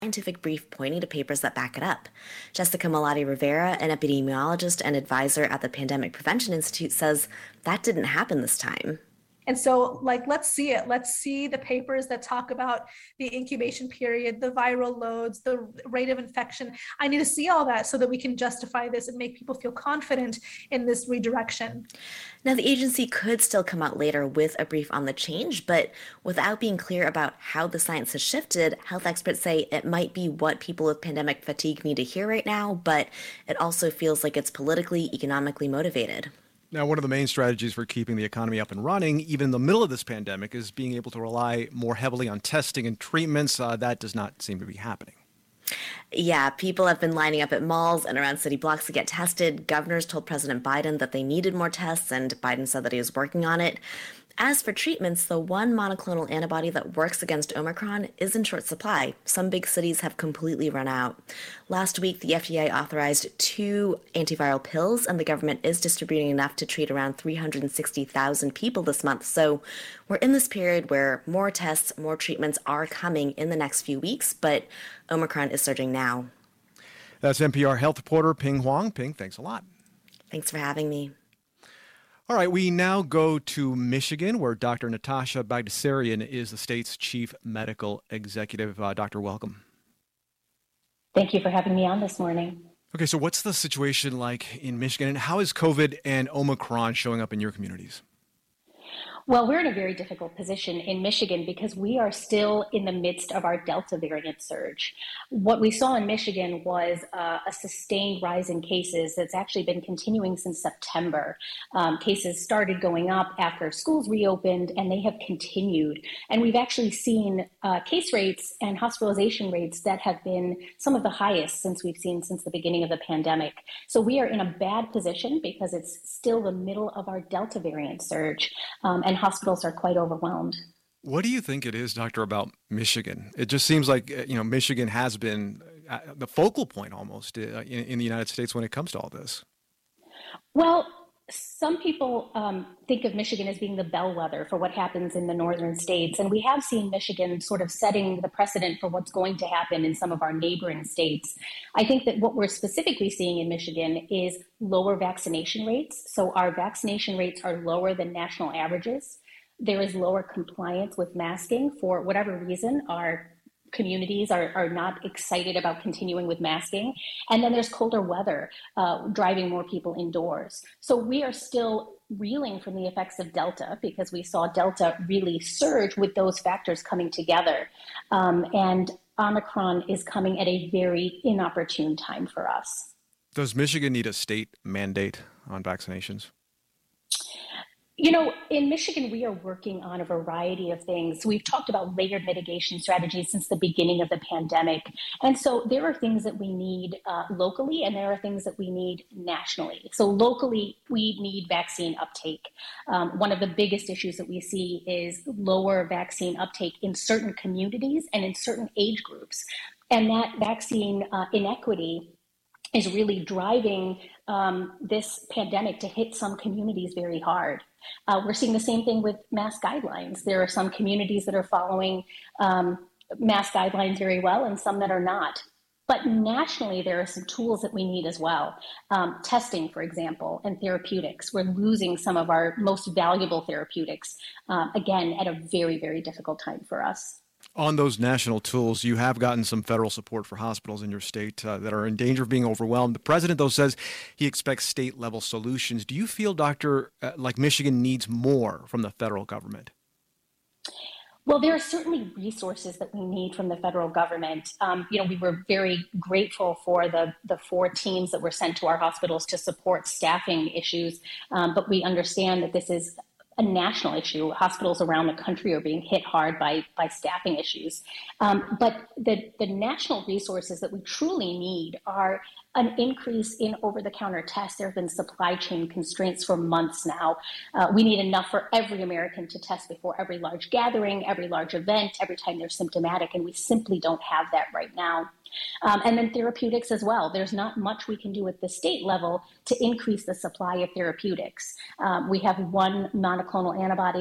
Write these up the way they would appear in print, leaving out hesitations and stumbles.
scientific brief pointing to papers that back it up. Jessica Malati Rivera, an epidemiologist and advisor at the Pandemic Prevention Institute, says that didn't happen this time. And so, let's see it. Let's see the papers that talk about the incubation period, the viral loads, the rate of infection. I need to see all that so that we can justify this and make people feel confident in this redirection. Now, the agency could still come out later with a brief on the change, but without being clear about how the science has shifted, health experts say it might be what people with pandemic fatigue need to hear right now, but it also feels like it's politically, economically motivated. Now, one of the main strategies for keeping the economy up and running, even in the middle of this pandemic, is being able to rely more heavily on testing and treatments. That does not seem to be happening. Yeah, people have been lining up at malls and around city blocks to get tested. Governors told President Biden that they needed more tests, and Biden said that he was working on it. As for treatments, the one monoclonal antibody that works against Omicron is in short supply. Some big cities have completely run out. Last week, the FDA authorized 2 antiviral pills, and the government is distributing enough to treat around 360,000 people this month. So we're in this period where more tests, more treatments are coming in the next few weeks, but Omicron is surging now. That's NPR health reporter Ping Huang. Ping, thanks a lot. Thanks for having me. All right, we now go to Michigan, where Dr. Natasha Bagdasarian is the state's chief medical executive. Doctor, welcome. Thank you for having me on this morning. Okay, so what's the situation like in Michigan, and how is COVID and Omicron showing up in your communities? Well, we're in a very difficult position in Michigan because we are still in the midst of our Delta variant surge. What we saw in Michigan was a sustained rise in cases that's actually been continuing since September. Cases started going up after schools reopened, and they have continued. And we've actually seen case rates and hospitalization rates that have been some of the highest since we've seen since the beginning of the pandemic. So we are in a bad position because it's still the middle of our Delta variant surge. And hospitals are quite overwhelmed. What do you think it is, Doctor, about Michigan? It just seems like, Michigan has been the focal point almost in the United States when it comes to all this. Well, some people think of Michigan as being the bellwether for what happens in the northern states. And we have seen Michigan sort of setting the precedent for what's going to happen in some of our neighboring states. I think that what we're specifically seeing in Michigan is lower vaccination rates. So our vaccination rates are lower than national averages. There is lower compliance with masking for whatever reason. Our communities are not excited about continuing with masking. And then there's colder weather driving more people indoors. So we are still reeling from the effects of Delta because we saw Delta really surge with those factors coming together. And Omicron is coming at a very inopportune time for us. Does Michigan need a state mandate on vaccinations? In Michigan, we are working on a variety of things. We've talked about layered mitigation strategies since the beginning of the pandemic. And so there are things that we need locally, and there are things that we need nationally. So locally, we need vaccine uptake. One of the biggest issues that we see is lower vaccine uptake in certain communities and in certain age groups. And that vaccine inequity is really driving this pandemic to hit some communities very hard. We're seeing the same thing with mask guidelines. There are some communities that are following mask guidelines very well and some that are not. But nationally, there are some tools that we need as well. Testing, for example, and therapeutics. We're losing some of our most valuable therapeutics, again, at a very, very difficult time for us. On those national tools, you have gotten some federal support for hospitals in your state that are in danger of being overwhelmed. The president, though, says he expects state-level solutions. Do you feel, Doctor, like Michigan needs more from the federal government? Well, there are certainly resources that we need from the federal government. We were very grateful for the 4 teams that were sent to our hospitals to support staffing issues, but we understand that this is a national issue. Hospitals around the country are being hit hard by staffing issues. But the national resources that we truly need are an increase in over-the-counter tests. There have been supply chain constraints for months now. We need enough for every American to test before every large gathering, every large event, every time they're symptomatic, and we simply don't have that right now. And then therapeutics as well. There's not much we can do at the state level to increase the supply of therapeutics. We have one monoclonal antibody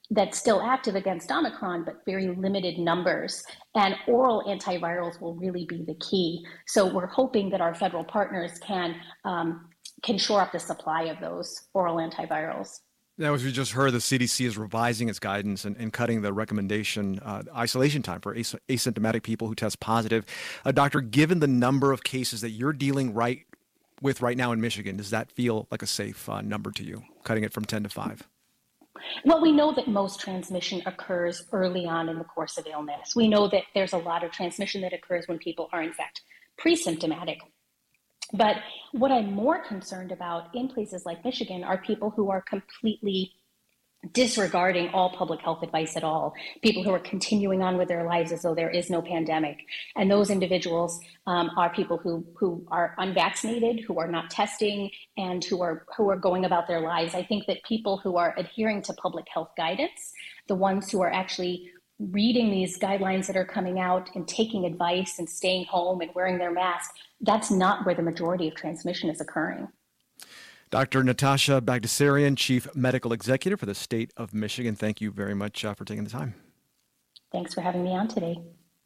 that's still active against Omicron, but very limited numbers. And oral antivirals will really be the key. So we're hoping that our federal partners can shore up the supply of those oral antivirals. Now, as we just heard, the CDC is revising its guidance and cutting the recommendation isolation time for asymptomatic people who test positive. Doctor, given the number of cases that you're dealing with right now in Michigan, does that feel like a safe number to you, cutting it from 10 to 5? Well, we know that most transmission occurs early on in the course of illness. We know that there's a lot of transmission that occurs when people are, in fact, pre-symptomatic. But what I'm more concerned about in places like Michigan are people who are completely disregarding all public health advice at all, people who are continuing on with their lives as though there is no pandemic. And those individuals are people who are unvaccinated, who are not testing, and who are going about their lives. I think that people who are adhering to public health guidance, the ones who are actually reading these guidelines that are coming out and taking advice and staying home and wearing their mask, that's not where the majority of transmission is occurring. Dr. Natasha Bagdasarian, Chief Medical Executive for the state of Michigan, thank you very much for taking the time. Thanks for having me on today.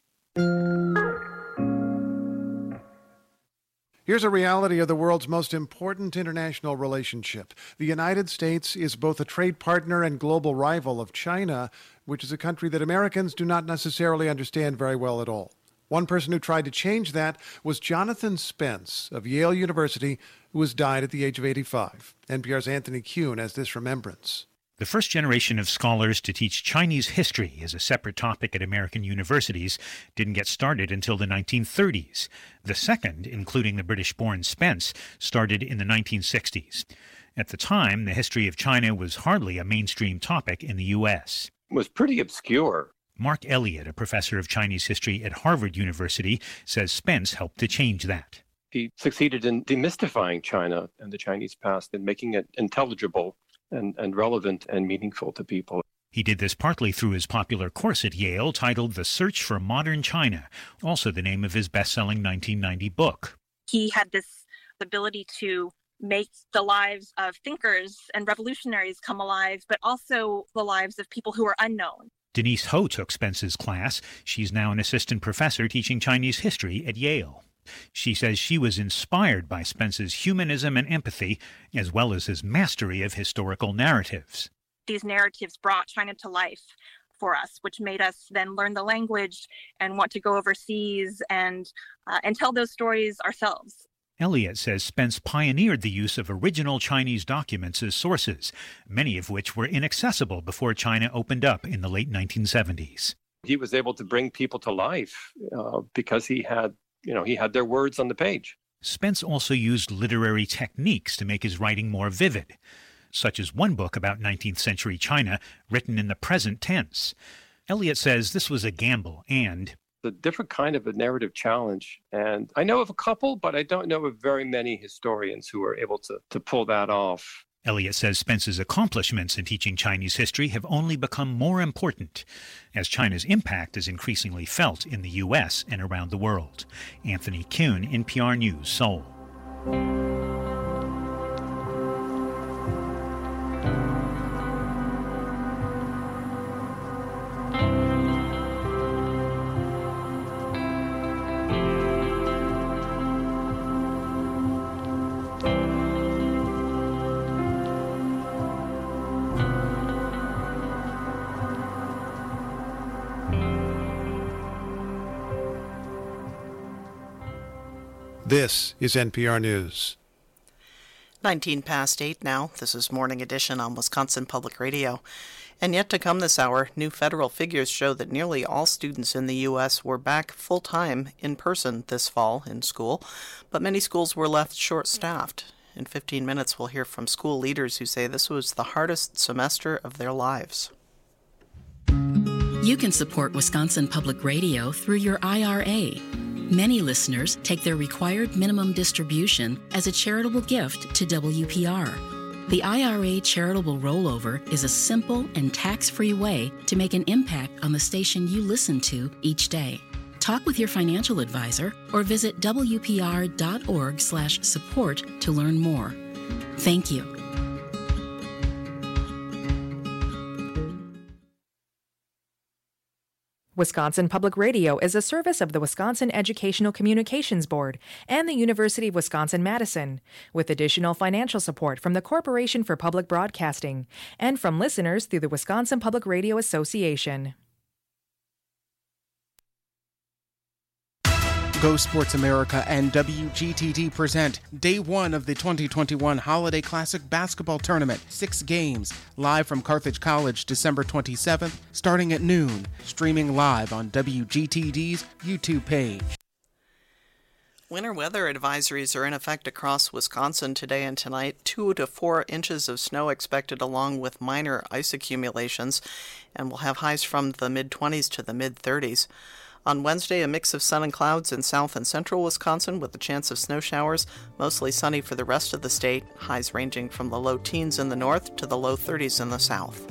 Here's a reality of the world's most important international relationship. The United States is both a trade partner and global rival of China, which is a country that Americans do not necessarily understand very well at all. One person who tried to change that was Jonathan Spence of Yale University, who has died at the age of 85. NPR's Anthony Kuhn has this remembrance. The first generation of scholars to teach Chinese history as a separate topic at American universities didn't get started until the 1930s. The second, including the British-born Spence, started in the 1960s. At the time, the history of China was hardly a mainstream topic in the U.S. It was pretty obscure. Mark Elliott, a professor of Chinese history at Harvard University, says Spence helped to change that. He succeeded in demystifying China and the Chinese past and making it intelligible and relevant and meaningful to people. He did this partly through his popular course at Yale titled The Search for Modern China, also the name of his best-selling 1990 book. He had this ability to make the lives of thinkers and revolutionaries come alive, but also the lives of people who are unknown. Denise Ho took Spence's class. She's now an assistant professor teaching Chinese history at Yale. She says she was inspired by Spence's humanism and empathy, as well as his mastery of historical narratives. These narratives brought China to life for us, which made us then learn the language and want to go overseas and tell those stories ourselves. Elliott says Spence pioneered the use of original Chinese documents as sources, many of which were inaccessible before China opened up in the late 1970s. He was able to bring people to life because he had their words on the page. Spence also used literary techniques to make his writing more vivid, such as one book about 19th century China written in the present tense. Elliott says this was a gamble and a different kind of a narrative challenge. And I know of a couple, but I don't know of very many historians who are able to pull that off. Elliott says Spence's accomplishments in teaching Chinese history have only become more important as China's impact is increasingly felt in the U.S. and around the world. Anthony Kuhn, NPR News, Seoul. This is NPR News. 19 past 8 now. This is Morning Edition on Wisconsin Public Radio. And yet to come this hour, new federal figures show that nearly all students in the U.S. were back full-time in person this fall in school, but many schools were left short-staffed. In 15 minutes, we'll hear from school leaders who say this was the hardest semester of their lives. You can support Wisconsin Public Radio through your IRA. Many listeners take their required minimum distribution as a charitable gift to WPR. The IRA charitable rollover is a simple and tax-free way to make an impact on the station you listen to each day. Talk with your financial advisor or visit WPR.org/support to learn more. Thank you. Wisconsin Public Radio is a service of the Wisconsin Educational Communications Board and the University of Wisconsin-Madison, with additional financial support from the Corporation for Public Broadcasting and from listeners through the Wisconsin Public Radio Association. Go Sports America and WGTT present Day 1 of the 2021 Holiday Classic Basketball Tournament. 6 games, live from Carthage College, December 27th, starting at noon, streaming live on WGTD's YouTube page. Winter weather advisories are in effect across Wisconsin today and tonight. 2 to 4 inches of snow expected along with minor ice accumulations, and we'll have highs from the mid-20s to the mid-30s. On Wednesday, a mix of sun and clouds in south and central Wisconsin with a chance of snow showers, mostly sunny for the rest of the state, highs ranging from the low teens in the north to the low 30s in the south.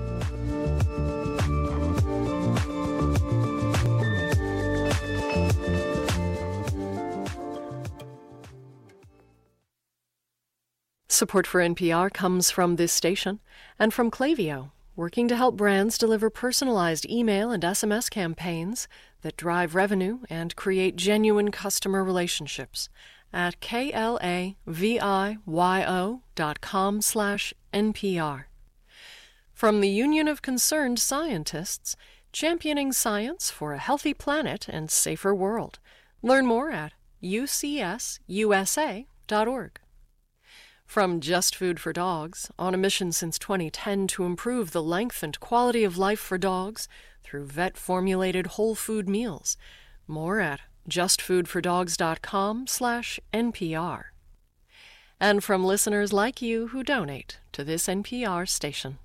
Support for NPR comes from this station and from Klaviyo, working to help brands deliver personalized email and SMS campaigns that drive revenue and create genuine customer relationships at klaviyo.com/NPR. From the Union of Concerned Scientists, championing science for a healthy planet and safer world. Learn more at ucsusa.org. From Just Food for Dogs, on a mission since 2010 to improve the length and quality of life for dogs through vet-formulated whole food meals. More at justfoodfordogs.com/NPR. And from listeners like you who donate to this NPR station.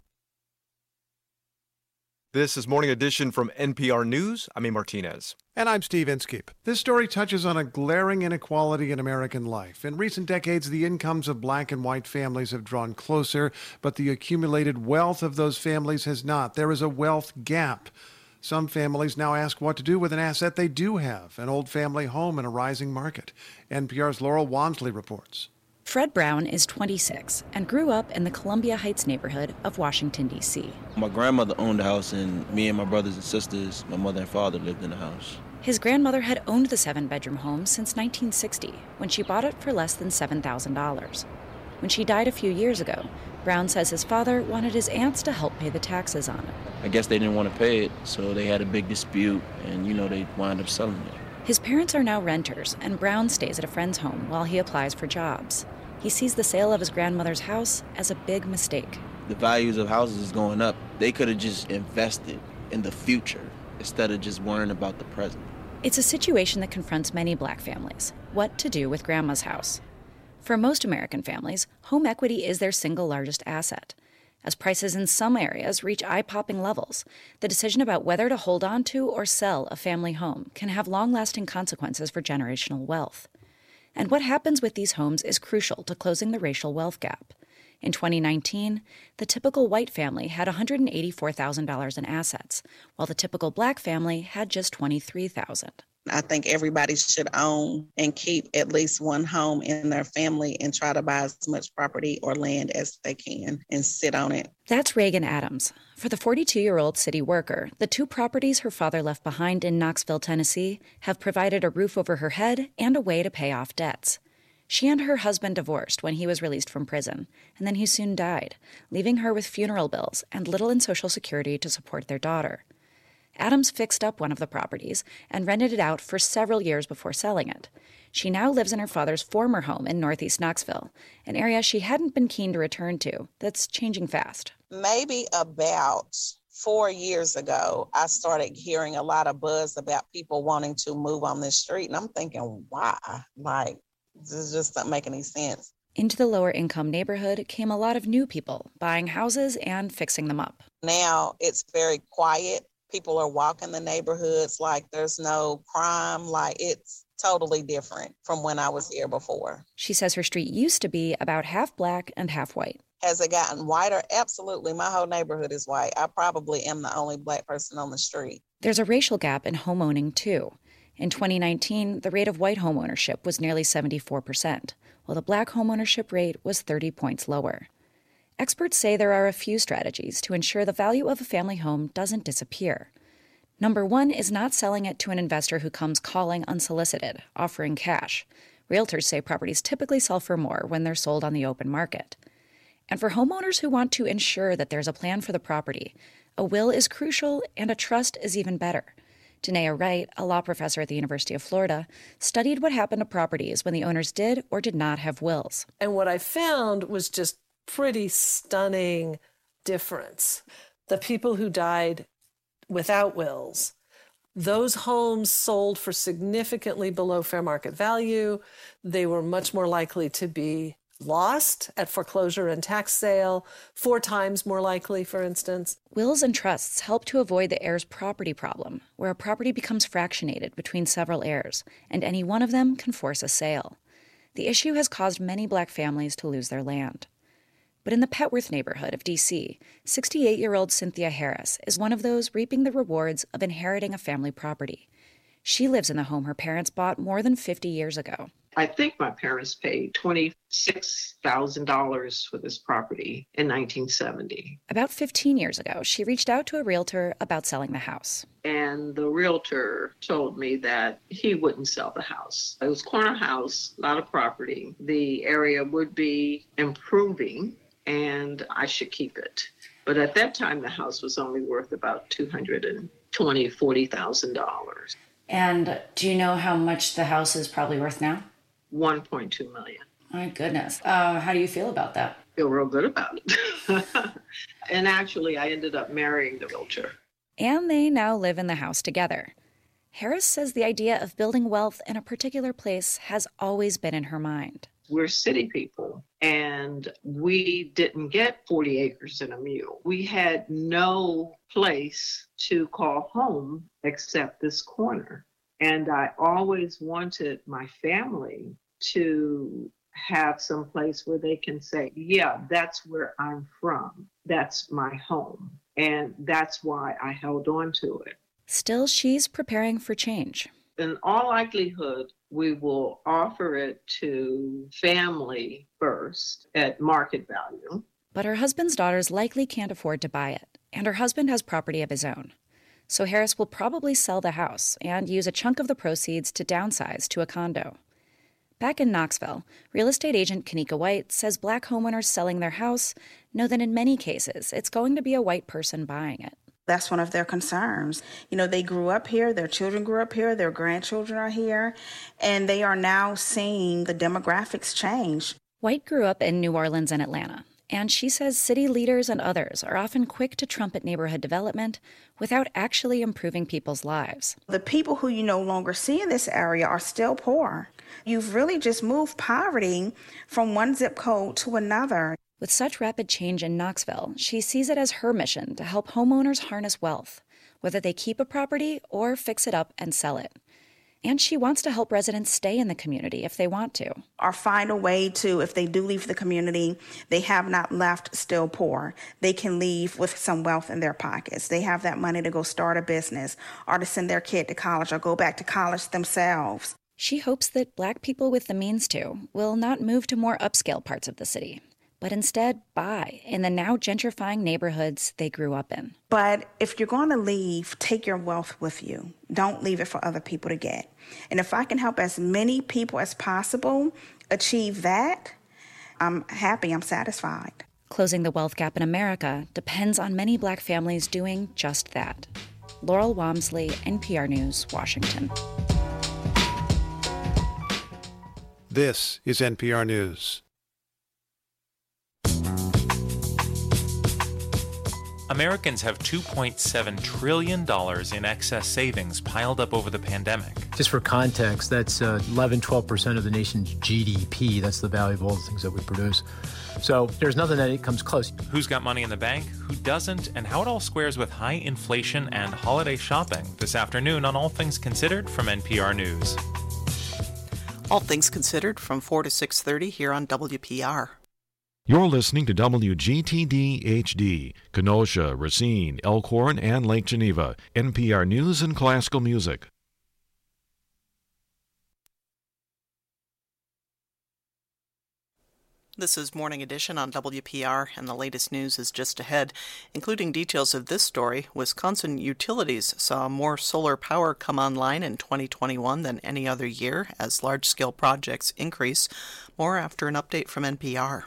This is Morning Edition from NPR News. I'm A. Martinez. And I'm Steve Inskeep. This story touches on a glaring inequality in American life. In recent decades, the incomes of black and white families have drawn closer, but the accumulated wealth of those families has not. There is a wealth gap. Some families now ask what to do with an asset they do have, an old family home in a rising market. NPR's Laurel Wansley reports. Fred Brown is 26 and grew up in the Columbia Heights neighborhood of Washington, D.C. My grandmother owned the house, and me and my brothers and sisters, my mother and father, lived in the house. His grandmother had owned the 7-bedroom home since 1960, when she bought it for less than $7,000. When she died a few years ago, Brown says his father wanted his aunts to help pay the taxes on it. I guess they didn't want to pay it, so they had a big dispute, and, they wound up selling it. His parents are now renters, and Brown stays at a friend's home while he applies for jobs. He sees the sale of his grandmother's house as a big mistake. The values of houses is going up. They could have just invested in the future instead of just worrying about the present. It's a situation that confronts many black families. What to do with grandma's house? For most American families, home equity is their single largest asset. As prices in some areas reach eye-popping levels, the decision about whether to hold on to or sell a family home can have long-lasting consequences for generational wealth. And what happens with these homes is crucial to closing the racial wealth gap. In 2019, the typical white family had $184,000 in assets, while the typical black family had just $23,000. I think everybody should own and keep at least one home in their family and try to buy as much property or land as they can and sit on it. That's Reagan Adams. For the 42-year-old city worker, the 2 properties her father left behind in Knoxville, Tennessee, have provided a roof over her head and a way to pay off debts. She and her husband divorced when he was released from prison, and then he soon died, leaving her with funeral bills and little in Social Security to support their daughter. Adams fixed up one of the properties and rented it out for several years before selling it. She now lives in her father's former home in northeast Knoxville, an area she hadn't been keen to return to that's changing fast. Maybe about 4 years ago, I started hearing a lot of buzz about people wanting to move on this street, and I'm thinking, why? This just doesn't make any sense. Into the lower-income neighborhood came a lot of new people, buying houses and fixing them up. Now it's very quiet. People are walking the neighborhoods like there's no crime, like it's totally different from when I was here before. She says her street used to be about half black and half white. Has it gotten whiter? Absolutely. My whole neighborhood is white. I probably am the only black person on the street. There's a racial gap in homeowning, too. In 2019, the rate of white homeownership was nearly 74%, while the black homeownership rate was 30 points lower. Experts say there are a few strategies to ensure the value of a family home doesn't disappear. Number one is not selling it to an investor who comes calling unsolicited, offering cash. Realtors say properties typically sell for more when they're sold on the open market. And for homeowners who want to ensure that there's a plan for the property, a will is crucial and a trust is even better. Danae Wright, a law professor at the University of Florida, studied what happened to properties when the owners did or did not have wills. And what I found was just pretty stunning difference. The people who died without wills, those homes sold for significantly below fair market value. They were much more likely to be lost at foreclosure and tax sale, 4 times more likely, for instance. Wills and trusts help to avoid the heir's property problem, where a property becomes fractionated between several heirs, and any one of them can force a sale. The issue has caused many Black families to lose their land. But in the Petworth neighborhood of D.C., 68-year-old Cynthia Harris is one of those reaping the rewards of inheriting a family property. She lives in the home her parents bought more than 50 years ago. I think my parents paid $26,000 for this property in 1970. About 15 years ago, she reached out to a realtor about selling the house. And the realtor told me that he wouldn't sell the house. It was a corner house, a lot of property. The area would be improving, and I should keep it. But at that time, the house was only worth about $40,000. And do you know how much the house is probably worth now? $1.2 million. My goodness. How do you feel about that? I feel real good about it. And actually, I ended up marrying the realtor. And they now live in the house together. Harris says the idea of building wealth in a particular place has always been in her mind. We're city people, and we didn't get 40 acres and a mule. We had no place to call home except this corner. And I always wanted my family to have some place where they can say, yeah, that's where I'm from. That's my home. And that's why I held on to it. Still, she's preparing for change. In all likelihood, we will offer it to family first at market value. But her husband's daughters likely can't afford to buy it, and her husband has property of his own. So Harris will probably sell the house and use a chunk of the proceeds to downsize to a condo. Back in Knoxville, real estate agent Kanika White says Black homeowners selling their house know that in many cases it's going to be a white person buying it. That's one of their concerns. You know, they grew up here, their children grew up here, their grandchildren are here, and they are now seeing the demographics change. White grew up in New Orleans and Atlanta, and she says city leaders and others are often quick to trumpet neighborhood development without actually improving people's lives. The people who you no longer see in this area are still poor. You've really just moved poverty from one zip code to another. With such rapid change in Knoxville, she sees it as her mission to help homeowners harness wealth, whether they keep a property or fix it up and sell it. And she wants to help residents stay in the community if they want to. Or find a way to, if they do leave the community, they have not left still poor. They can leave with some wealth in their pockets. They have that money to go start a business or to send their kid to college or go back to college themselves. She hopes that Black people with the means to will not move to more upscale parts of the city, but instead buy in the now gentrifying neighborhoods they grew up in. But if you're going to leave, take your wealth with you. Don't leave it for other people to get. And if I can help as many people as possible achieve that, I'm happy, I'm satisfied. Closing the wealth gap in America depends on many Black families doing just that. Laurel Walmsley, NPR News, Washington. This is NPR News. Americans have $2.7 trillion in excess savings piled up over the pandemic. Just for context, that's 11-12% of the nation's GDP. That's the value of all the things that we produce. So there's nothing that comes close. Who's got money in the bank, who doesn't, and how it all squares with high inflation and holiday shopping this afternoon on All Things Considered from NPR News. All Things Considered from 4 to 6:30 here on WPR. You're listening to WGTD HD, Kenosha, Racine, Elkhorn, and Lake Geneva, NPR News and Classical Music. This is Morning Edition on WPR, and the latest news is just ahead, including details of this story. Wisconsin utilities saw more solar power come online in 2021 than any other year as large-scale projects increase. More after an update from NPR.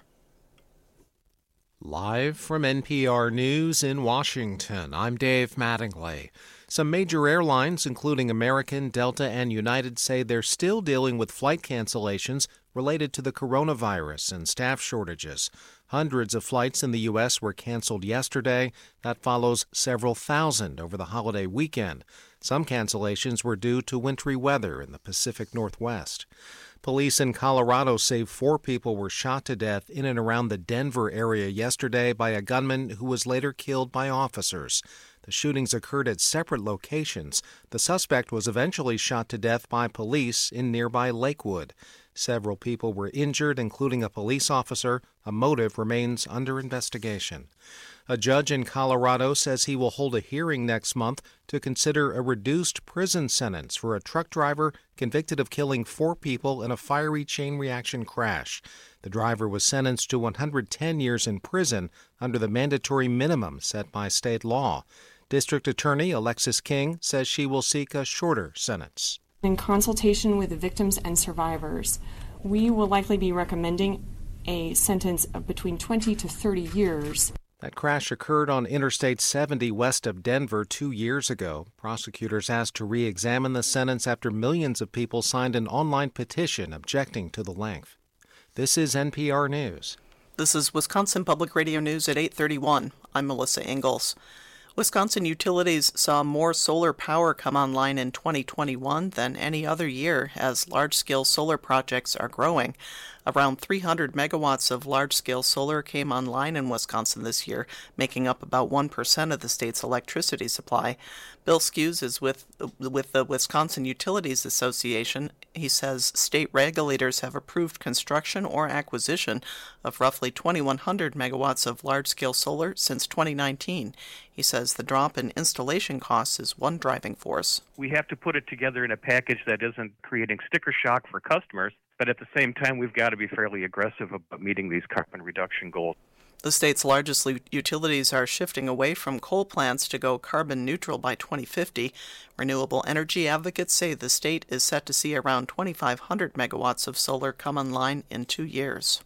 Live from NPR News in Washington, I'm Dave Mattingly. Some major airlines, including American, Delta, and United, say they're still dealing with flight cancellations related to the coronavirus and staff shortages. Hundreds of flights in the U.S. were canceled yesterday. That follows several thousand over the holiday weekend. Some cancellations were due to wintry weather in the Pacific Northwest. Police in Colorado say 4 people were shot to death in and around the Denver area yesterday by a gunman who was later killed by officers. The shootings occurred at separate locations. The suspect was eventually shot to death by police in nearby Lakewood. Several people were injured, including a police officer. A motive remains under investigation. A judge in Colorado says he will hold a hearing next month to consider a reduced prison sentence for a truck driver convicted of killing 4 people in a fiery chain reaction crash. The driver was sentenced to 110 years in prison under the mandatory minimum set by state law. District Attorney Alexis King says she will seek a shorter sentence. In consultation with the victims and survivors, we will likely be recommending a sentence of between 20 to 30 years. That crash occurred on Interstate 70 west of Denver 2 years ago. Prosecutors asked to re-examine the sentence after millions of people signed an online petition objecting to the length. This is NPR News. This is Wisconsin Public Radio News at 8:31. I'm Melissa Ingalls. Wisconsin utilities saw more solar power come online in 2021 than any other year as large-scale solar projects are growing. Around 300 megawatts of large-scale solar came online in Wisconsin this year, making up about 1% of the state's electricity supply. Bill Skews is with the Wisconsin Utilities Association. He says state regulators have approved construction or acquisition of roughly 2,100 megawatts of large-scale solar since 2019. He says the drop in installation costs is one driving force. We have to put it together in a package that isn't creating sticker shock for customers, but at the same time, we've got to be fairly aggressive about meeting these carbon reduction goals. The state's largest utilities are shifting away from coal plants to go carbon neutral by 2050. Renewable energy advocates say the state is set to see around 2,500 megawatts of solar come online in 2 years.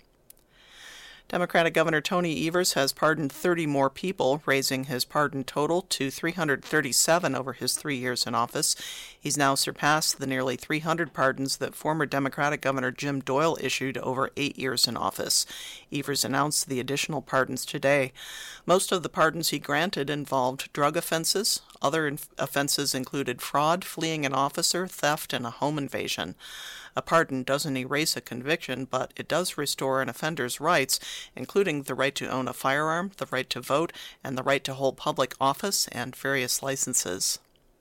Democratic Governor Tony Evers has pardoned 30 more people, raising his pardon total to 337 over his 3 years in office. He's now surpassed the nearly 300 pardons that former Democratic Governor Jim Doyle issued over 8 years in office. Evers announced the additional pardons today. Most of the pardons he granted involved drug offenses. Other offenses included fraud, fleeing an officer, theft, and a home invasion. A pardon doesn't erase a conviction, but it does restore an offender's rights, including the right to own a firearm, the right to vote, and the right to hold public office and various licenses.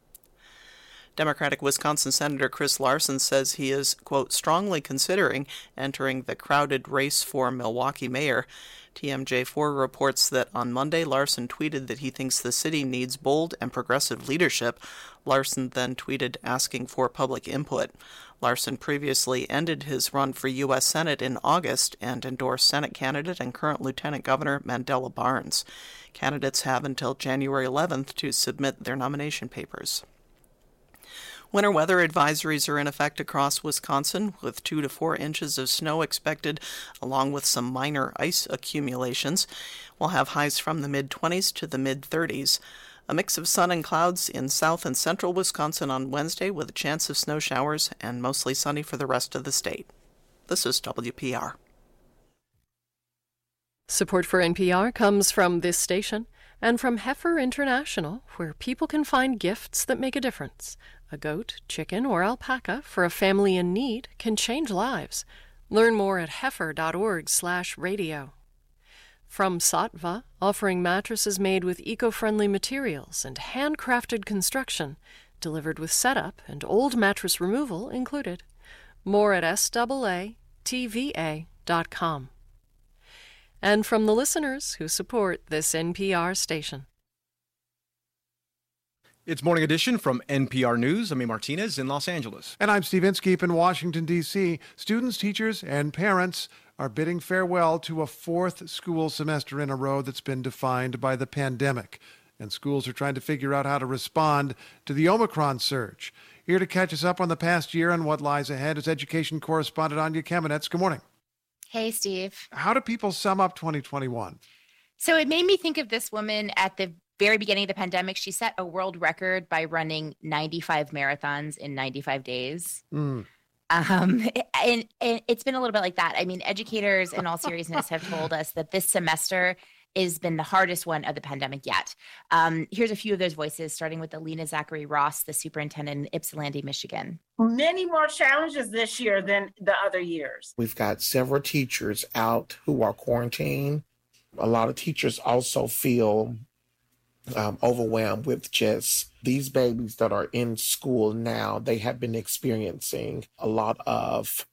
Democratic Wisconsin Senator Chris Larson says he is, quote, strongly considering entering the crowded race for Milwaukee mayor. TMJ4 reports that on Monday, Larson tweeted that he thinks the city needs bold and progressive leadership. Larson then tweeted asking for public input. Larson previously ended his run for U.S. Senate in August and endorsed Senate candidate and current Lieutenant Governor Mandela Barnes. Candidates have until January 11th to submit their nomination papers. Winter weather advisories are in effect across Wisconsin, with 2 to 4 inches of snow expected, along with some minor ice accumulations. We'll have highs from the mid-20s to the mid-30s. A mix of sun and clouds in south and central Wisconsin on Wednesday, with a chance of snow showers, and mostly sunny for the rest of the state. This is WPR. Support for NPR comes from this station and from Heifer International, where people can find gifts that make a difference. A goat, chicken, or alpaca for a family in need can change lives. Learn more at heifer.org/radio. From Sattva, offering mattresses made with eco-friendly materials and handcrafted construction, delivered with setup and old mattress removal included. More at SAATVA.com. And from the listeners who support this NPR station. It's Morning Edition from NPR News. I'm A. Martinez in Los Angeles. And I'm Steve Inskeep in Washington, D.C. Students, teachers, and parents are bidding farewell to a fourth school semester in a row that's been defined by the pandemic. And schools are trying to figure out how to respond to the Omicron surge. Here to catch us up on the past year and what lies ahead is education correspondent Anya Kamenetz. Good morning. Hey, Steve. How do people sum up 2021? So it made me think of this woman at the very beginning of the pandemic. She set a world record by running 95 marathons in 95 days. And it's been a little bit like that. I mean, educators, in all seriousness, have told us that this semester has been the hardest one of the pandemic yet. Here's a few of those voices, starting with Alina Zachary Ross, the superintendent in Ypsilanti, Michigan. Many more challenges this year than the other years. We've got several teachers out who are quarantined. A lot of teachers also feel overwhelmed with just these babies that are in school now. They have been experiencing a lot of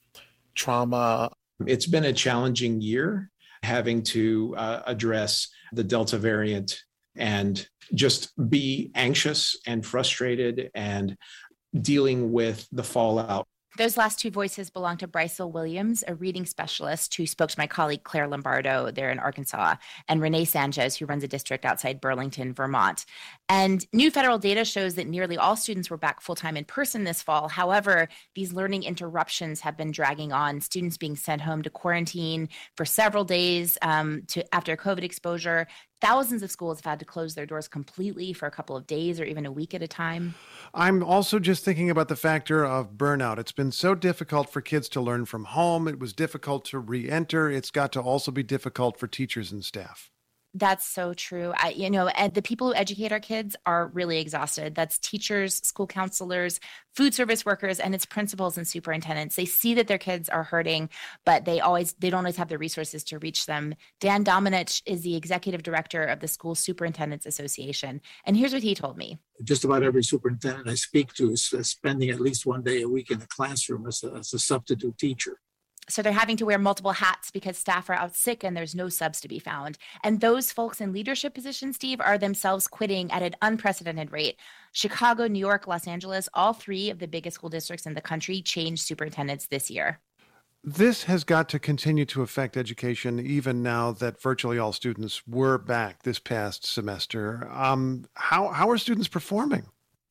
trauma. It's been a challenging year, having to address the Delta variant and just be anxious and frustrated and dealing with the fallout. Those last two voices belong to Brycel Williams, a reading specialist who spoke to my colleague Claire Lombardo there in Arkansas, and Renee Sanchez, who runs a district outside Burlington, Vermont. And new federal data shows that nearly all students were back full-time in person this fall. However, these learning interruptions have been dragging on, students being sent home to quarantine for several days after COVID exposure. Thousands of schools have had to close their doors completely for a couple of days or even a week at a time. I'm also just thinking about the factor of burnout. It's been so difficult for kids to learn from home. It was difficult to re-enter. It's got to also be difficult for teachers and staff. That's so true. And the people who educate our kids are really exhausted. That's teachers, school counselors, food service workers, and it's principals and superintendents. They see that their kids are hurting, but they don't always have the resources to reach them. Dan Domenech is the executive director of the School Superintendents Association. And here's what he told me. Just about every superintendent I speak to is spending at least one day a week in the classroom as a substitute teacher. So they're having to wear multiple hats because staff are out sick and there's no subs to be found. And those folks in leadership positions, Steve, are themselves quitting at an unprecedented rate. Chicago, New York, Los Angeles, all three of the biggest school districts in the country changed superintendents this year. This has got to continue to affect education, even now that virtually all students were back this past semester. How are students performing?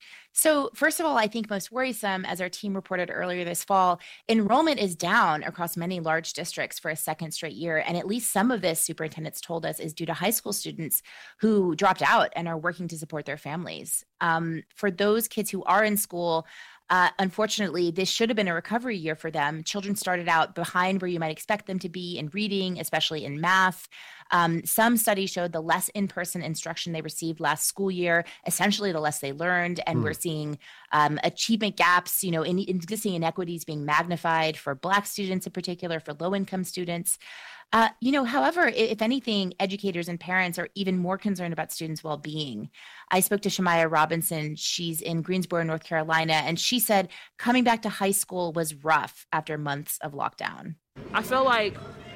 So first of all, I think most worrisome, as our team reported earlier this fall, enrollment is down across many large districts for a second straight year. And at least some of this, superintendents told us, is due to high school students who dropped out and are working to support their families. For those kids who are in school, unfortunately, this should have been a recovery year for them. Children started out behind where you might expect them to be in reading, especially in math. Some studies showed the less in-person instruction they received last school year, essentially the less they learned. And we're seeing achievement gaps, existing inequities being magnified for Black students in particular, for low-income students. However, if anything, educators and parents are even more concerned about students' well-being. I spoke to Shamaya Robinson. She's in Greensboro, North Carolina, and she said coming back to high school was rough after months of lockdown. I felt like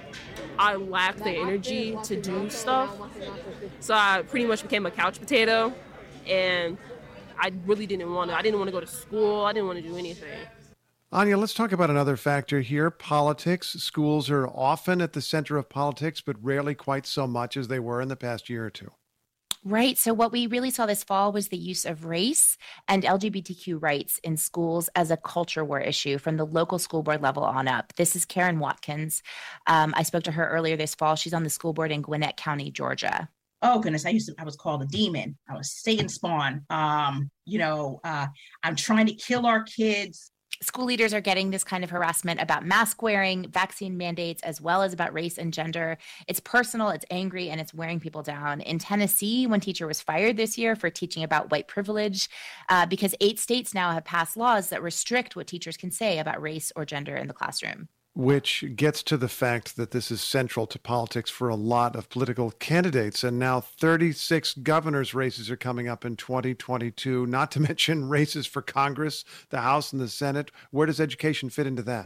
I lacked the energy to do stuff, so I pretty much became a couch potato, and I really didn't want to go to school. I didn't want to do anything. Anya, let's talk about another factor here, politics. Schools are often at the center of politics, but rarely quite so much as they were in the past year or two. Right. So what we really saw this fall was the use of race and LGBTQ rights in schools as a culture war issue from the local school board level on up. This is Karen Watkins. I spoke to her earlier this fall. She's on the school board in Gwinnett County, Georgia. Oh goodness, I was called a demon. I was Satan spawn. I'm trying to kill our kids. School leaders are getting this kind of harassment about mask wearing, vaccine mandates, as well as about race and gender. It's personal, it's angry, and it's wearing people down. In Tennessee, one teacher was fired this year for teaching about white privilege because 8 states now have passed laws that restrict what teachers can say about race or gender in the classroom. Which gets to the fact that this is central to politics for a lot of political candidates. And now 36 governors' races are coming up in 2022, not to mention races for Congress, the House, and the Senate. Where does education fit into that?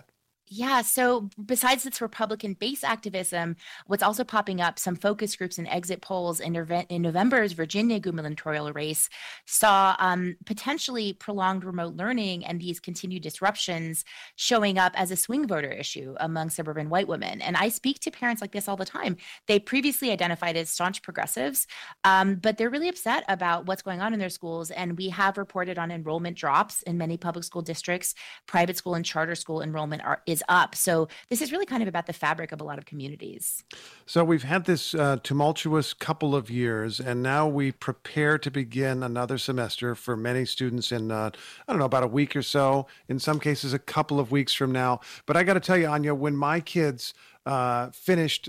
Yeah, so besides this Republican base activism, what's also popping up, some focus groups and exit polls in November's Virginia gubernatorial race saw potentially prolonged remote learning and these continued disruptions showing up as a swing voter issue among suburban white women. And I speak to parents like this all the time. They previously identified as staunch progressives, but they're really upset about what's going on in their schools. And we have reported on enrollment drops in many public school districts. Private school and charter school enrollment is up. So this is really kind of about the fabric of a lot of communities. So we've had this tumultuous couple of years, and now we prepare to begin another semester for many students in, I don't know, about a week or so, in some cases a couple of weeks from now. But I got to tell you, Anya, when my kids finished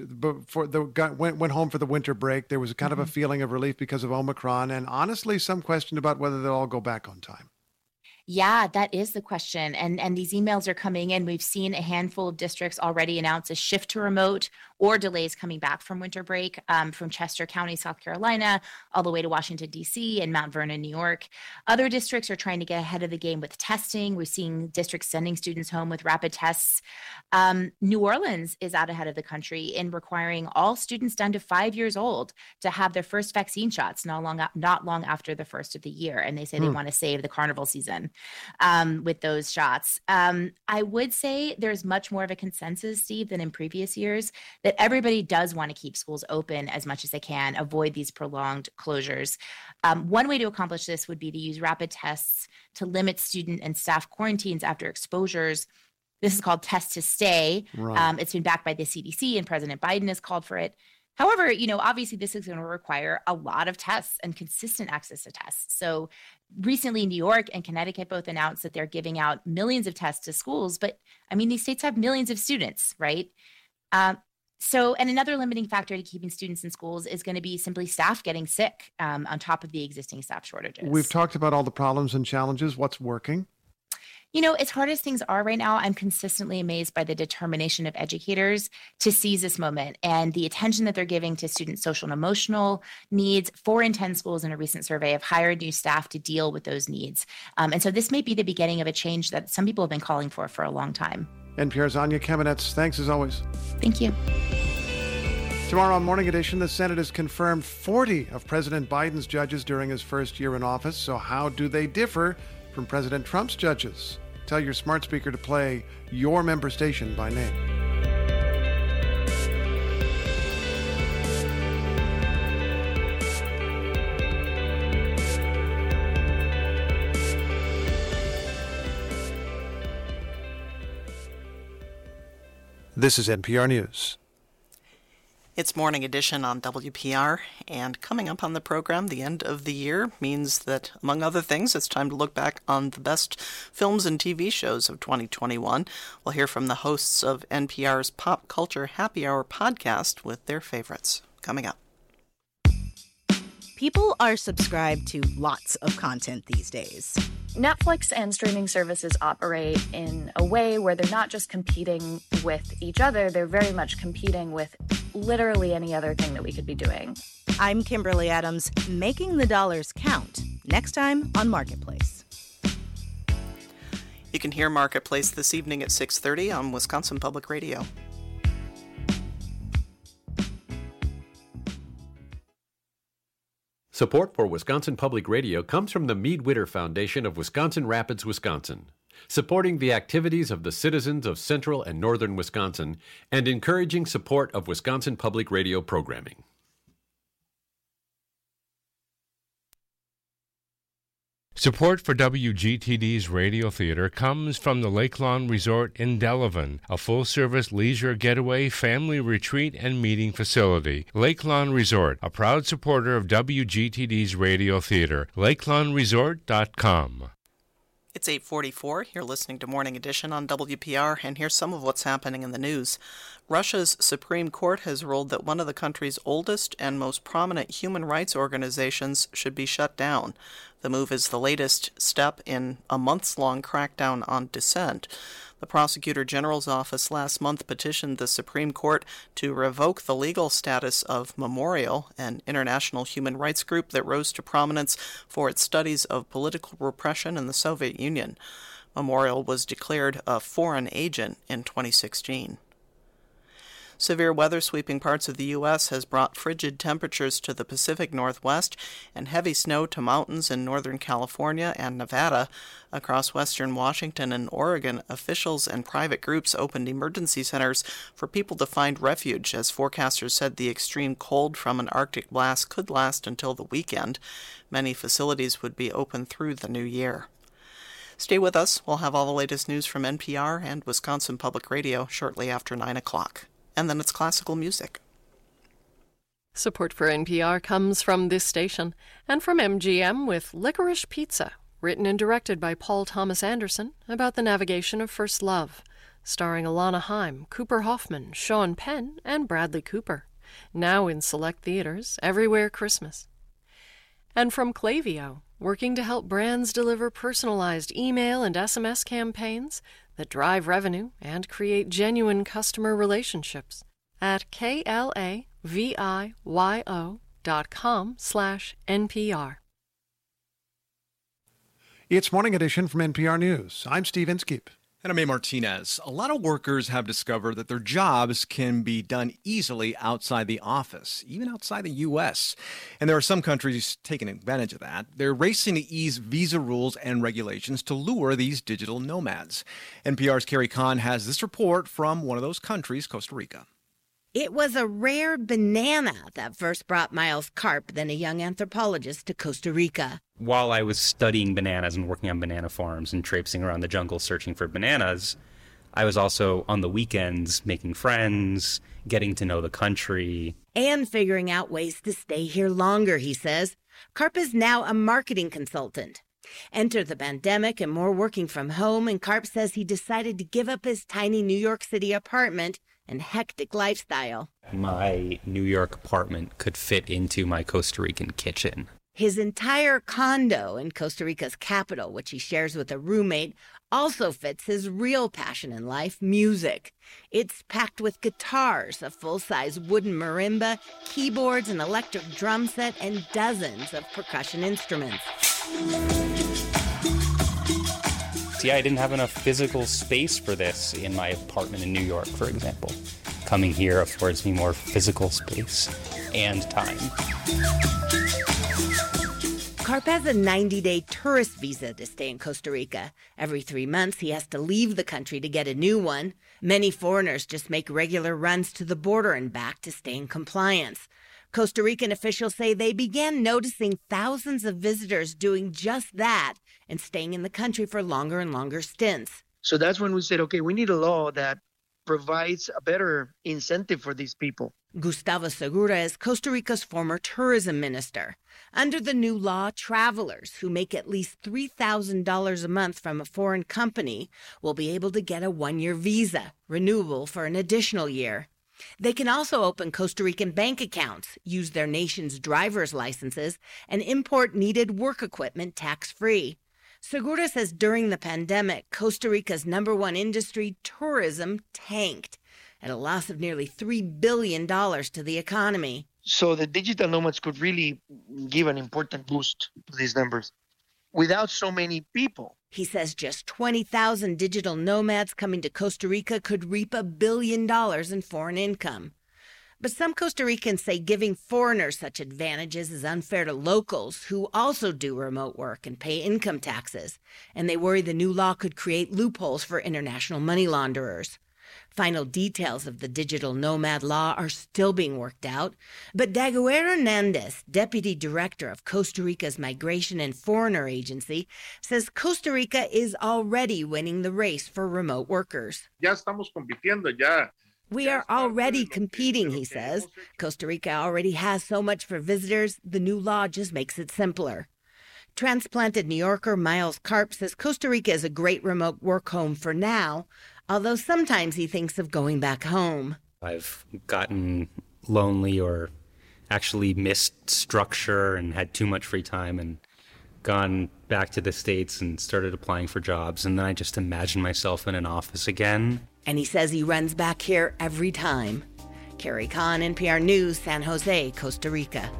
went home for the winter break, there was a kind of a feeling of relief because of Omicron, and honestly, some question about whether they'll all go back on time. Yeah, that is the question. And these emails are coming in. We've seen a handful of districts already announce a shift to remote or delays coming back from winter break, from Chester County, South Carolina, all the way to Washington, D.C. and Mount Vernon, New York. Other districts are trying to get ahead of the game with testing. We're seeing districts sending students home with rapid tests. New Orleans is out ahead of the country in requiring all students down to 5 years old to have their first vaccine shots not long after the first of the year. And they say they want to save the carnival season with those shots. I would say there's much more of a consensus, Steve, than in previous years, that everybody does want to keep schools open as much as they can, avoid these prolonged closures. One way to accomplish this would be to use rapid tests to limit student and staff quarantines after exposures. This is called Test to Stay. Right. It's been backed by the CDC, and President Biden has called for it. However, obviously this is going to require a lot of tests and consistent access to tests. So recently, New York and Connecticut both announced that they're giving out millions of tests to schools. But I mean, these states have millions of students, right? And another limiting factor to keeping students in schools is going to be simply staff getting sick on top of the existing staff shortages. We've talked about all the problems and challenges. What's working? As hard as things are right now, I'm consistently amazed by the determination of educators to seize this moment and the attention that they're giving to student social and emotional needs. 4 in 10 schools in a recent survey have hired new staff to deal with those needs. And so this may be the beginning of a change that some people have been calling for a long time. NPR's Anya Kamenetz, thanks as always. Thank you. Tomorrow on Morning Edition, the Senate has confirmed 40 of President Biden's judges during his first year in office. So how do they differ from President Trump's judges? Tell your smart speaker to play your member station by name. This is NPR News. It's Morning Edition on WPR, and coming up on the program, the end of the year means that, among other things, it's time to look back on the best films and TV shows of 2021. We'll hear from the hosts of NPR's Pop Culture Happy Hour podcast with their favorites. Coming up. People are subscribed to lots of content these days. Netflix and streaming services operate in a way where they're not just competing with each other, they're very much competing with literally any other thing that we could be doing. I'm Kimberly Adams, making the dollars count. Next time on Marketplace. You can hear Marketplace this evening at 6:30 on Wisconsin Public Radio. Support for Wisconsin Public Radio comes from the Mead Witter Foundation of Wisconsin Rapids, Wisconsin, supporting the activities of the citizens of central and northern Wisconsin and encouraging support of Wisconsin Public Radio programming. Support for WGTD's Radio Theater comes from the Lake Lawn Resort in Delavan, a full-service leisure getaway, family retreat, and meeting facility. Lake Lawn Resort, a proud supporter of WGTD's Radio Theater. LakeLawnResort.com. It's 8:44. You're listening to Morning Edition on WPR, and here's some of what's happening in the news. Russia's Supreme Court has ruled that one of the country's oldest and most prominent human rights organizations should be shut down. The move is the latest step in a months-long crackdown on dissent. The Prosecutor General's office last month petitioned the Supreme Court to revoke the legal status of Memorial, an international human rights group that rose to prominence for its studies of political repression in the Soviet Union. Memorial was declared a foreign agent in 2016. Severe weather sweeping parts of the U.S. has brought frigid temperatures to the Pacific Northwest and heavy snow to mountains in Northern California and Nevada. Across western Washington and Oregon, officials and private groups opened emergency centers for people to find refuge, as forecasters said the extreme cold from an Arctic blast could last until the weekend. Many facilities would be open through the new year. Stay with us. We'll have all the latest news from NPR and Wisconsin Public Radio shortly after 9 o'clock. And then it's classical music. Support for NPR comes from this station and from MGM with Licorice Pizza, written and directed by Paul Thomas Anderson, about the navigation of first love, starring Alana Haim, Cooper Hoffman, Sean Penn, and Bradley Cooper. Now in select theaters everywhere Christmas. And from Klaviyo, working to help brands deliver personalized email and SMS campaigns that drive revenue and create genuine customer relationships at klaviyo.com/NPR. It's Morning Edition from NPR News. I'm Steve Inskeep. And I'm A. Martinez. A lot of workers have discovered that their jobs can be done easily outside the office, even outside the U.S. And there are some countries taking advantage of that. They're racing to ease visa rules and regulations to lure these digital nomads. NPR's Carrie Kahn has this report from one of those countries, Costa Rica. It was a rare banana that first brought Miles Karp, then a young anthropologist, to Costa Rica. While I was studying bananas and working on banana farms and traipsing around the jungle searching for bananas, I was also on the weekends making friends, getting to know the country. And figuring out ways to stay here longer, he says. Karp is now a marketing consultant. Enter the pandemic and more working from home, and Karp says he decided to give up his tiny New York City apartment and hectic lifestyle. My New York apartment could fit into my Costa Rican kitchen. His entire condo in Costa Rica's capital, which he shares with a roommate, also fits his real passion in life, music. It's packed with guitars, a full-size wooden marimba, keyboards, an electric drum set, and dozens of percussion instruments. See, I didn't have enough physical space for this in my apartment in New York, for example. Coming here affords me more physical space and time. Karp has a 90-day tourist visa to stay in Costa Rica. Every 3 months, he has to leave the country to get a new one. Many foreigners just make regular runs to the border and back to stay in compliance. Costa Rican officials say they began noticing thousands of visitors doing just that and staying in the country for longer and longer stints. So that's when we said, okay, we need a law that provides a better incentive for these people. Gustavo Segura is Costa Rica's former tourism minister. Under the new law, travelers who make at least $3,000 a month from a foreign company will be able to get a one-year visa, renewable for an additional year. They can also open Costa Rican bank accounts, use their nation's driver's licenses, and import needed work equipment tax-free. Segura says during the pandemic, Costa Rica's #1 industry, tourism, tanked at a loss of nearly $3 billion to the economy. So the digital nomads could really give an important boost to these numbers without so many people. He says just 20,000 digital nomads coming to Costa Rica could reap $1 billion in foreign income. But some Costa Ricans say giving foreigners such advantages is unfair to locals who also do remote work and pay income taxes, and they worry the new law could create loopholes for international money launderers. Final details of the digital nomad law are still being worked out, but Daguerre Hernandez, deputy director of Costa Rica's Migration and Foreigner Agency, says Costa Rica is already winning the race for remote workers. Ya estamos compitiendo, ya. We are already competing, he says. Costa Rica already has so much for visitors, the new law just makes it simpler. Transplanted New Yorker Miles Karp says Costa Rica is a great remote work home for now, although sometimes he thinks of going back home. I've gotten lonely or actually missed structure and had too much free time and gone back to the States and started applying for jobs. And then I just imagine myself in an office again. And he says he runs back here every time. Carrie Kahn, NPR News, San Jose, Costa Rica.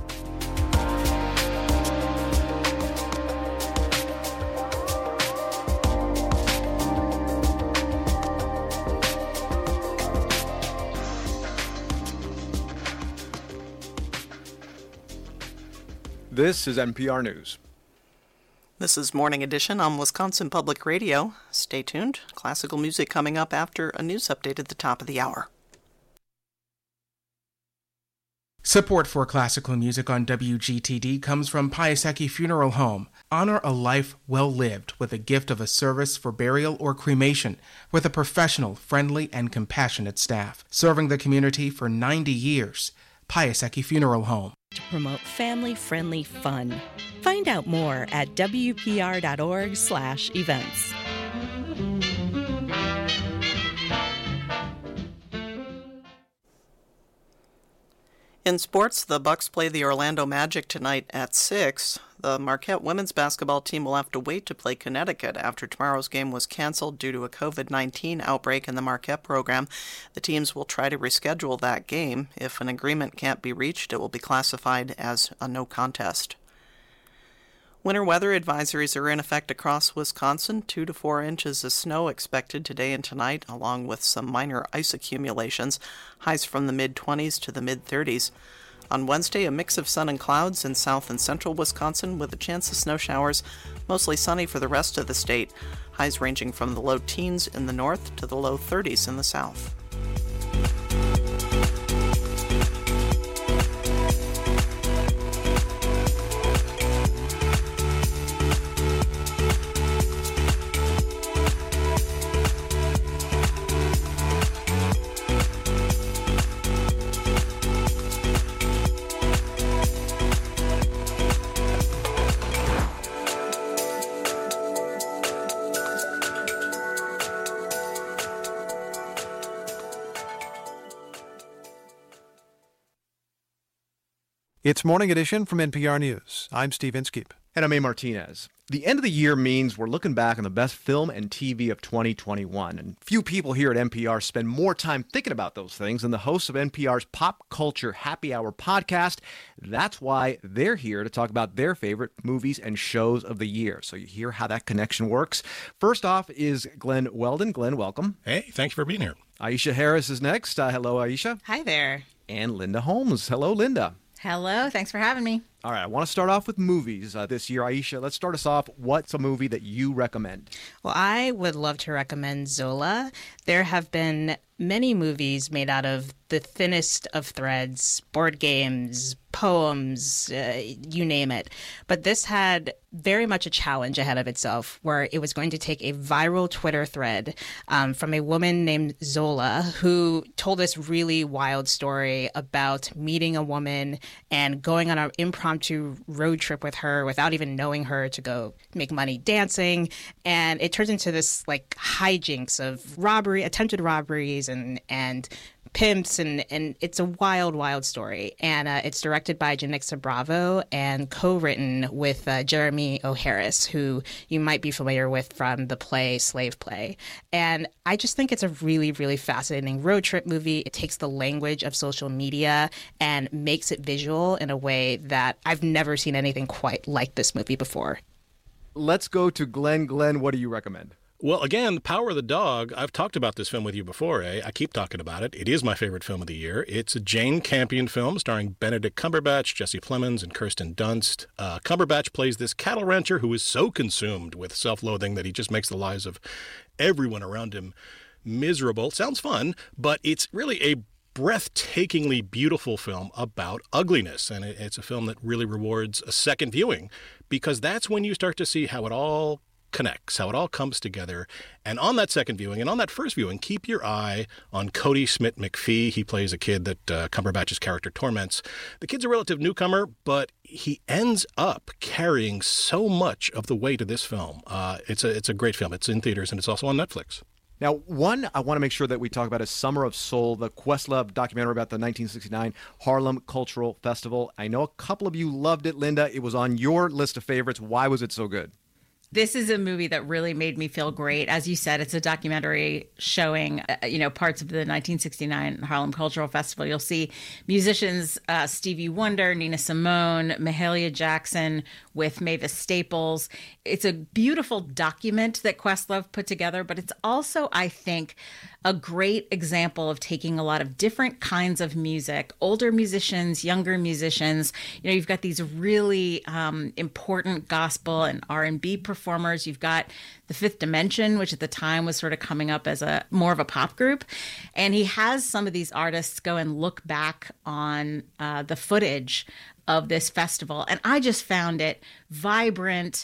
This is NPR News. This is Morning Edition on Wisconsin Public Radio. Stay tuned. Classical music coming up after a news update at the top of the hour. Support for classical music on WGTD comes from Piasecki Funeral Home. Honor a life well lived with a gift of a service for burial or cremation with a professional, friendly, and compassionate staff. Serving the community for 90 years. Piasecki Funeral Home. To promote family-friendly fun. Find out more at wpr.org/events. In sports, the Bucks play the Orlando Magic tonight at 6. The Marquette women's basketball team will have to wait to play Connecticut after tomorrow's game was canceled due to a COVID-19 outbreak in the Marquette program. The teams will try to reschedule that game. If an agreement can't be reached, it will be classified as a no contest. Winter weather advisories are in effect across Wisconsin. 2 to 4 inches of snow expected today and tonight, along with some minor ice accumulations. Highs from the mid-20s to the mid-30s. On Wednesday, a mix of sun and clouds in south and central Wisconsin with a chance of snow showers. Mostly sunny for the rest of the state. Highs ranging from the low teens in the north to the low 30s in the south. It's Morning Edition from NPR News. I'm Steve Inskeep. And I'm A. Martinez. The end of the year means we're looking back on the best film and TV of 2021. And few people here at NPR spend more time thinking about those things than the hosts of NPR's Pop Culture Happy Hour podcast. That's why they're here to talk about their favorite movies and shows of the year. So you hear how that connection works. First off is Glenn Weldon. Glenn, welcome. Hey, thanks for being here. Aisha Harris is next. Hello, Aisha. Hi there. And Linda Holmes. Hello, Linda. Hello, thanks for having me. All right, I want to start off with movies this year. Aisha, let's start us off. What's a movie that you recommend? Well, I would love to recommend Zola. There have been many movies made out of the thinnest of threads, board games, poems, you name it. But this had very much a challenge ahead of itself, where it was going to take a viral Twitter thread from a woman named Zola, who told this really wild story about meeting a woman and going on an impromptu road trip with her without even knowing her to go make money dancing. And it turns into this like hijinks of robbery, attempted robberies and pimps, and it's a wild, wild story. And it's directed by Janicza Bravo and co-written with Jeremy O. Harris, who you might be familiar with from the play Slave Play. And I just think it's a really, really fascinating road trip movie. It takes the language of social media and makes it visual in a way that I've never seen anything quite like this movie before. Let's go to Glenn. Glenn, what do you recommend? Well, again, The Power of the Dog. I've talked about this film with you before, eh? I keep talking about it. It is my favorite film of the year. It's a Jane Campion film starring Benedict Cumberbatch, Jesse Plemons, and Kirsten Dunst. Cumberbatch plays this cattle rancher who is so consumed with self-loathing that he just makes the lives of everyone around him miserable. Sounds fun, but it's really a breathtakingly beautiful film about ugliness. And it's a film that really rewards a second viewing, because that's when you start to see how it all connects, how it all comes together. And on that second viewing and on that first viewing, keep your eye on Cody Smith-McPhee. He plays a kid that Cumberbatch's character torments. The kid's a relative newcomer, but he ends up carrying so much of the weight of this film. It's a great film. It's in theaters and it's also on Netflix. Now, one I want to make sure that we talk about is Summer of Soul, the Questlove documentary about the 1969 Harlem Cultural Festival. I know a couple of you loved it, Linda. It was on your list of favorites. Why was it so good? This is a movie that really made me feel great. As you said, it's a documentary showing, parts of the 1969 Harlem Cultural Festival. You'll see musicians Stevie Wonder, Nina Simone, Mahalia Jackson with Mavis Staples. It's a beautiful document that Questlove put together, but it's also, I think, a great example of taking a lot of different kinds of music, older musicians, younger musicians. You know, you've got these really important gospel and R&B performers. You've got the Fifth Dimension, which at the time was sort of coming up as a more of a pop group. And he has some of these artists go and look back on the footage of this festival. And I just found it vibrant,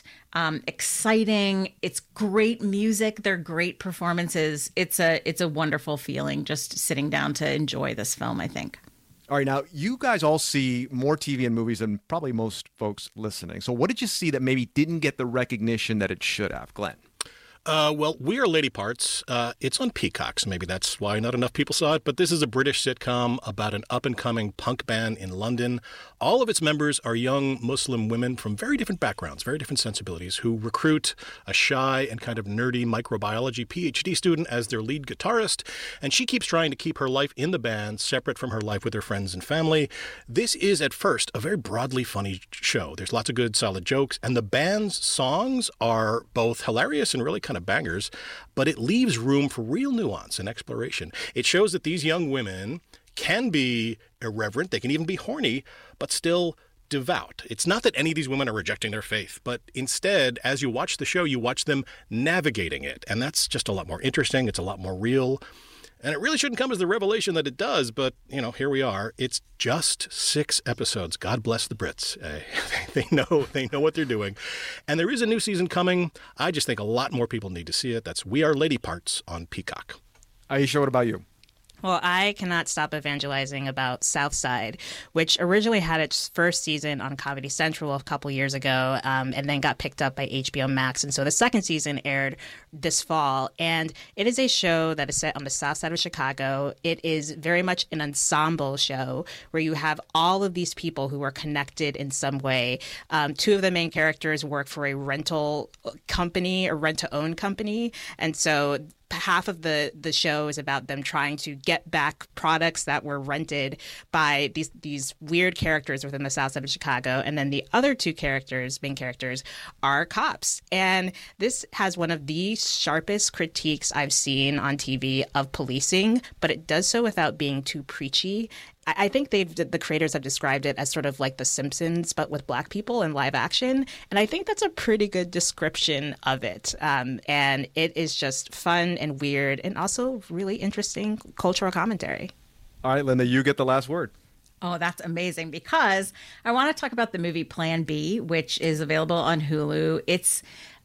exciting. It's great music. They're great performances. It's a wonderful feeling just sitting down to enjoy this film, I think. All right, now, you guys all see more TV and movies than probably most folks listening. So what did you see that maybe didn't get the recognition that it should have? Glenn? Well, We Are Lady Parts. It's on Peacock, so maybe that's why not enough people saw it. But this is a British sitcom about an up-and-coming punk band in London. All of its members are young Muslim women from very different backgrounds, very different sensibilities, who recruit a shy and kind of nerdy microbiology PhD student as their lead guitarist. And she keeps trying to keep her life in the band separate from her life with her friends and family. This is, at first, a very broadly funny show. There's lots of good, solid jokes. And the band's songs are both hilarious and really kind of bangers, but it leaves room for real nuance and exploration. It shows that these young women can be irreverent, they can even be horny, but still devout. It's not that any of these women are rejecting their faith, but instead, as you watch the show, you watch them navigating it. And that's just a lot more interesting. It's a lot more real. And it really shouldn't come as the revelation that it does, but, you know, here we are. It's just 6 episodes. God bless the Brits. They know what they're doing. And there is a new season coming. I just think a lot more people need to see it. That's We Are Lady Parts on Peacock. Aisha, what about you? Well, I cannot stop evangelizing about South Side, which originally had its first season on Comedy Central a couple years ago and then got picked up by HBO Max. And so the second season aired this fall. And it is a show that is set on the South Side of Chicago. It is very much an ensemble show where you have all of these people who are connected in some way. 2 of the main characters work for a rental company, a rent-to-own company. And so half of the show is about them trying to get back products that were rented by these weird characters within the South Side of Chicago. And then the other 2 main characters, are cops. And this has one of the sharpest critiques I've seen on TV of policing, but it does so without being too preachy. I think the creators have described it as sort of like The Simpsons, but with Black people in live action. And I think that's a pretty good description of it. And it is just fun and weird and also really interesting cultural commentary. All right, Linda, you get the last word. Oh, that's amazing, because I want to talk about the movie Plan B, which is available on Hulu. It's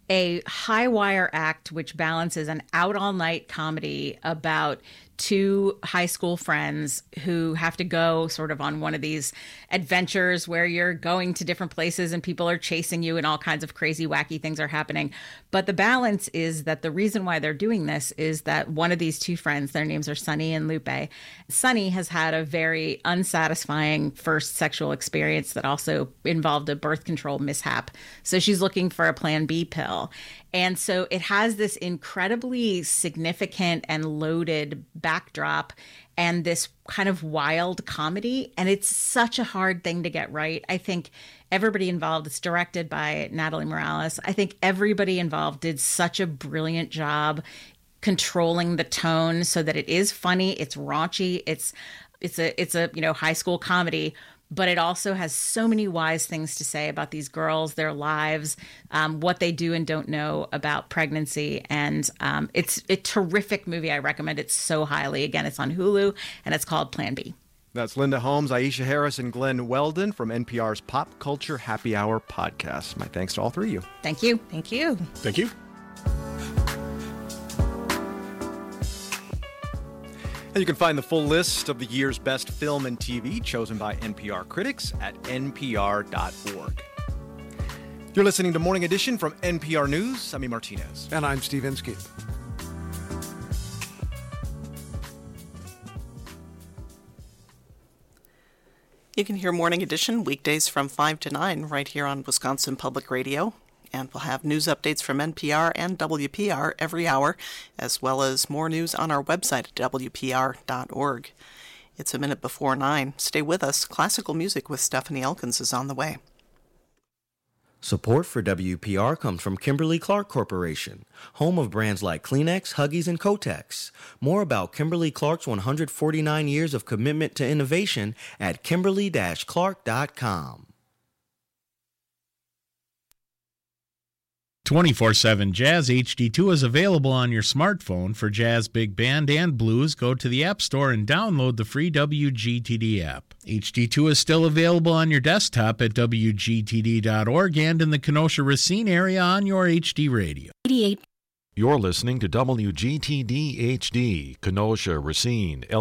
a high wire act which balances an out all night comedy about 2 high school friends who have to go sort of on one of these adventures where you're going to different places and people are chasing you and all kinds of crazy, wacky things are happening. But the balance is that the reason why they're doing this is that one of these 2 friends, their names are Sunny and Lupe. Sunny has had a very unsatisfying first sexual experience that also involved a birth control mishap. So she's looking for a Plan B pill. And so it has this incredibly significant and loaded backdrop and this kind of wild comedy. And it's such a hard thing to get right. I think everybody involved, it's directed by Natalie Morales. I think everybody involved did such a brilliant job controlling the tone so that it is funny, it's raunchy, it's a high school comedy. But it also has so many wise things to say about these girls, their lives, what they do and don't know about pregnancy. And it's a terrific movie. I recommend it so highly. Again, it's on Hulu, and it's called Plan B. That's Linda Holmes, Aisha Harris, and Glenn Weldon from NPR's Pop Culture Happy Hour podcast. My thanks to all 3 of you. Thank you. Thank you. Thank you. And you can find the full list of the year's best film and TV chosen by NPR critics at npr.org. You're listening to Morning Edition from NPR News. I'm E. Martinez. And I'm Steve Inskeep. You can hear Morning Edition weekdays from 5 to 9 right here on Wisconsin Public Radio. And we'll have news updates from NPR and WPR every hour, as well as more news on our website at WPR.org. It's a minute before 9. Stay with us. Classical music with Stephanie Elkins is on the way. Support for WPR comes from Kimberly-Clark Corporation, home of brands like Kleenex, Huggies, and Kotex. More about Kimberly-Clark's 149 years of commitment to innovation at kimberly-clark.com. 24/7 Jazz HD2 is available on your smartphone. For jazz, big band, and blues, go to the App Store and download the free WGTD app. HD2 is still available on your desktop at WGTD.org and in the Kenosha-Racine area on your HD radio. 88. You're listening to WGTD HD, Kenosha, Racine,